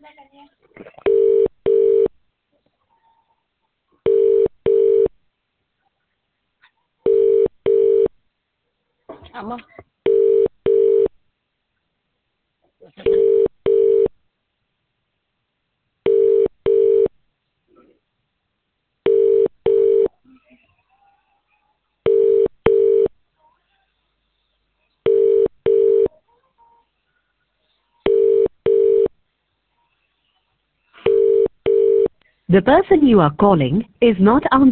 Ama The person you are calling is not answering.